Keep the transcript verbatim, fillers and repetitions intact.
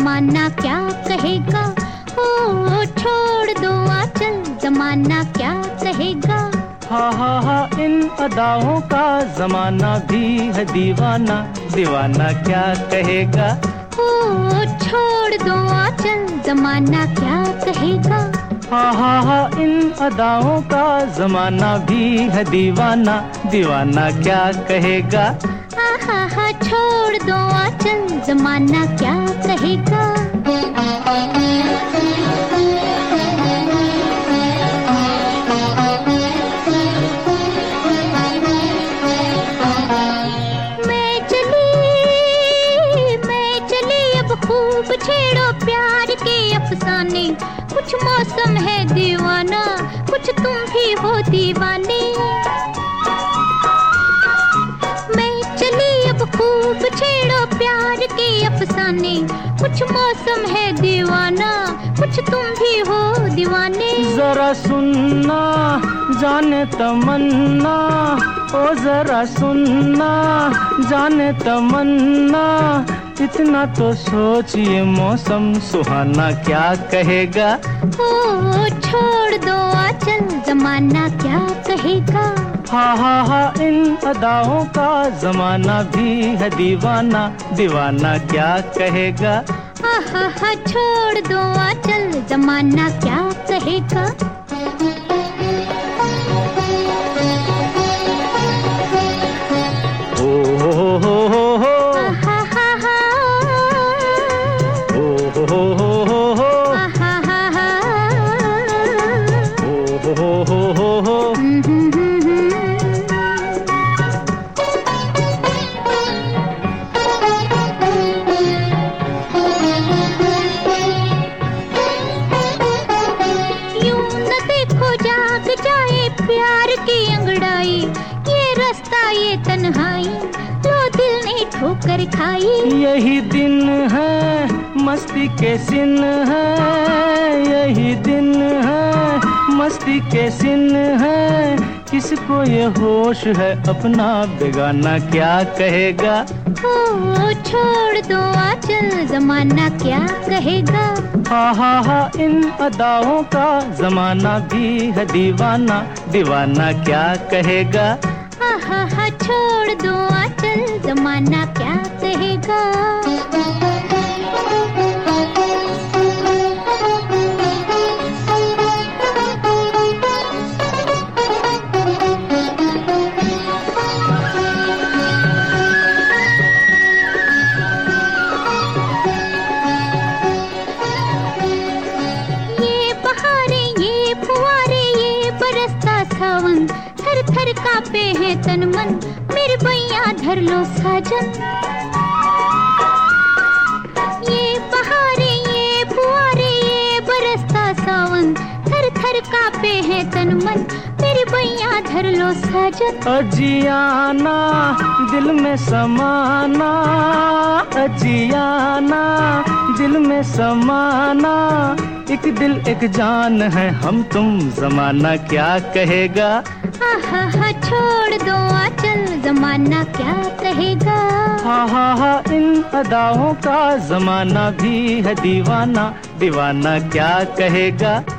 जमाना क्या कहेगा। ओ छोड़ दो आंचल, जमाना क्या कहेगा। हा हा हा इन अदाओं का जमाना भी है दीवाना, दीवाना क्या कहेगा। ओ छोड़ दो आंचल, जमाना क्या कहेगा। हा हा हा इन अदाओं का जमाना भी है दीवाना, दीवाना क्या कहेगा। हा हा हा छोड़ दो आंचल, जमाना क्या कहेगा। मैं चली मैं चली अब खूब छेड़ो प्यार के अफसाने, कुछ मौसम है दीवाना, कुछ तुम भी हो दीवाने। मैं चली अब खूब छेड़ो प्यार के अफसाने, कुछ मौसम है दीवाना, कुछ तुम भी हो दीवाने। जरा सुनना जाने तमन्ना, ओ जरा सुनना जाने तमन्ना, इतना तो सोचिए मौसम सुहाना क्या कहेगा। ओ छोड़ दो आंचल, जमाना क्या कहेगा। हा हा हा इन अदाओं का जमाना भी है दीवाना, दीवाना क्या कहेगा। हा हा हा छोड़ दो आंचल, जमाना क्या कहेगा। ओ हो हो हो हो हा हा हा ओ हो हो हो हो हा हा हा ओ हो हो हो हो। यूं न देखो जाग जाए प्यार की अंगड़ाई, ये रास्ता ये तन्हाई, लो दिल ने ठोकर खाई। यही दिन है मस्ती के सिन है, यही दिन है मस्ती के सिन है, किसको ये होश है अपना बेगाना क्या कहेगा। ओ छोड़ दो आंचल, जमाना क्या कहेगा। हा हा हा इन अदाओं का जमाना भी है दीवाना, दीवाना क्या कहेगा। हा हा हा छोड़ दो आंचल, जमाना क्या कहेगा। ये बहारें ये फुवारे ये बरसता सावन, थर थर कांपे हैं तन मन, मेरे बैया धर लो साजन। ये बहारें ये फुवारे ये बरसता सावन, थर थर कांपे हैं तन मन, मेरे बैया धर लो साजन। अजियाना दिल में समाना, अजियाना दिल में समाना, एक दिल एक जान है हम तुम, जमाना क्या कहेगा। हा हा हा छोड़ दो आंचल, जमाना क्या कहेगा। हा हा हा इन अदाओं का जमाना भी है दीवाना, दीवाना क्या कहेगा।